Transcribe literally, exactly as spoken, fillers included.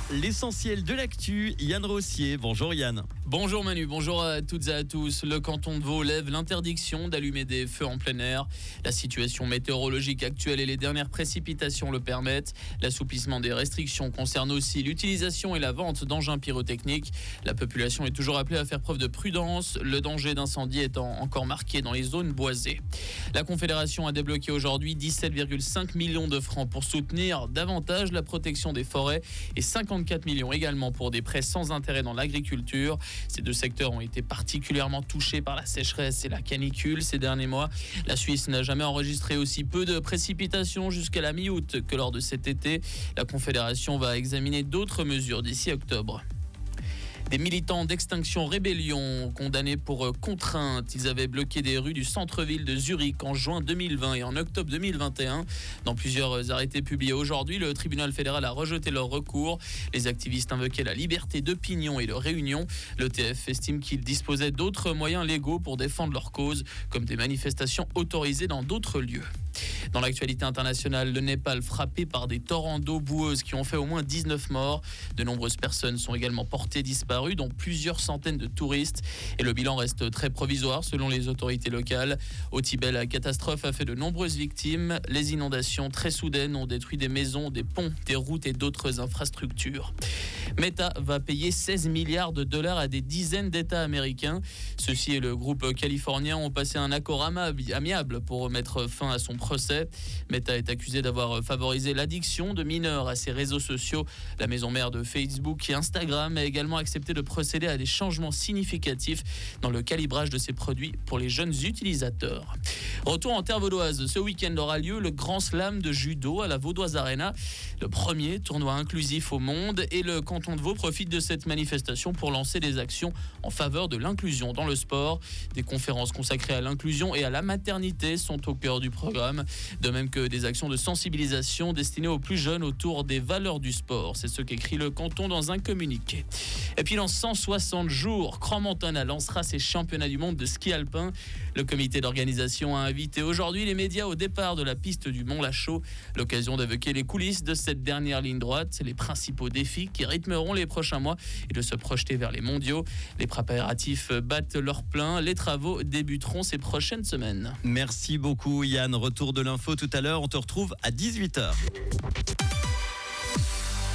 l'essentiel de l'actu, Yann Rossier. Bonjour Yann. Bonjour Manu, bonjour à toutes et à tous. Le canton de Vaud lève l'interdiction d'allumer des feux en plein air. La situation météorologique actuelle et les dernières précipitations le permettent. L'assouplissement des restrictions concerne aussi l'utilisation et la vente d'engins pyrotechniques. La population est toujours appelée à faire preuve de prudence, le danger d'incendie étant encore marqué dans les zones boisées. La Confédération a débloqué aujourd'hui dix-sept virgule cinq millions de francs pour soutenir davantage la protection des forêts et cinquante-quatre millions également pour des prêts sans intérêt dans l'agriculture. Ces deux secteurs ont été particulièrement touchés par la sécheresse et la canicule ces derniers mois. La Suisse n'a jamais enregistré aussi peu de précipitations jusqu'à la mi-août que lors de cet été. La Confédération va examiner d'autres mesures d'ici octobre. Des militants d'Extinction Rébellion condamnés pour contrainte. Ils avaient bloqué des rues du centre-ville de Zurich en juin deux mille vingt et en octobre deux mille vingt et un. Dans plusieurs arrêtés publiés aujourd'hui, le tribunal fédéral a rejeté leur recours. Les activistes invoquaient la liberté d'opinion et de réunion. L'E T F estime qu'ils disposaient d'autres moyens légaux pour défendre leur cause, comme des manifestations autorisées dans d'autres lieux. Dans l'actualité internationale, le Népal frappé par des torrents d'eau boueuse qui ont fait au moins dix-neuf morts. De nombreuses personnes sont également portées disparues, dont plusieurs centaines de touristes. Et le bilan reste très provisoire selon les autorités locales. Au Tibet, la catastrophe a fait de nombreuses victimes. Les inondations très soudaines ont détruit des maisons, des ponts, des routes et d'autres infrastructures. Meta va payer seize milliards de dollars à des dizaines d'États américains. Ceux-ci et le groupe californien ont passé un accord amiable pour mettre fin à son procès. Meta est accusé d'avoir favorisé l'addiction de mineurs à ses réseaux sociaux. La maison mère de Facebook et Instagram a également accepté de procéder à des changements significatifs dans le calibrage de ses produits pour les jeunes utilisateurs. Retour en terre vaudoise. Ce week-end aura lieu le Grand Slam de judo à la Vaudoise Arena. Le premier tournoi inclusif au monde et le canton de Vaud profite de cette manifestation pour lancer des actions en faveur de l'inclusion dans le sport. Des conférences consacrées à l'inclusion et à la maternité sont au cœur du programme, de même que des actions de sensibilisation destinées aux plus jeunes autour des valeurs du sport. C'est ce qu'écrit le canton dans un communiqué. Et puis dans cent soixante jours, Crans-Montana lancera ses championnats du monde de ski alpin. Le comité d'organisation a invité aujourd'hui les médias au départ de la piste du Mont-Lachaud. L'occasion d'évoquer les coulisses de cette dernière ligne droite, les principaux défis qui rythmeront les prochains mois et de se projeter vers les mondiaux. Les préparatifs battent leur plein. Les travaux débuteront ces prochaines semaines. Merci beaucoup Yann. Retour de l'info tout à l'heure. On te retrouve à dix-huit heures.